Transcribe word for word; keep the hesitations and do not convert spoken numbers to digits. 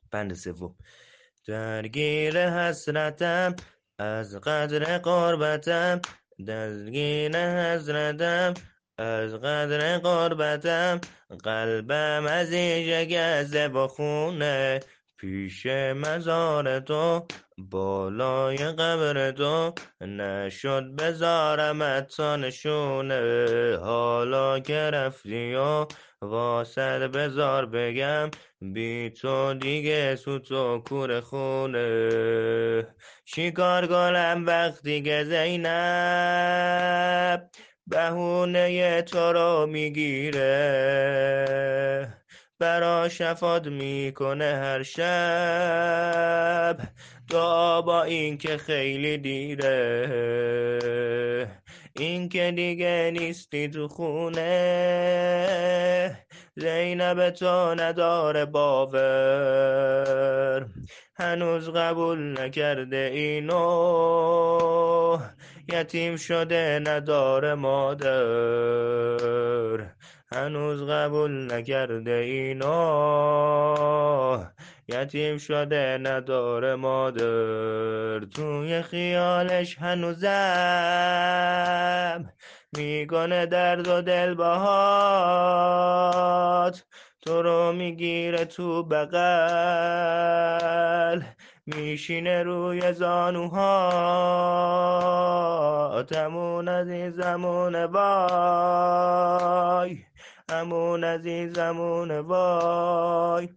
بند سوم. درگیر حسرتم از قدر قربتم، درگیر حسرتم از قدر قربتم، قلبم از این شکسته و خونه، پیش مزار تو بالای قبر تو، نشد بذارمت تا نشونه، حالا که رفتی و واسد بذار بگم، بی تو دیگه سوت و کور خونه. شکار کنم وقتی که زینب بهونه تو رو میگیره، برا شفاد میکنه هر شب دعا با این که خیلی دیره، این که دیگه نیستی تو خونه، زینب تو نداره باور، هنوز قبول نکرده اینو، یتیم شده نداره مادر، هنوز قبول نکرده اینو، یتیم شده نداره مادر، توی خیالش هنوزم میکنه درد و دل باهات، تو رو میگیره تو بغل، میشینه روی زانوهات، همون عزیزمونه وای، همون عزیزمونه وای.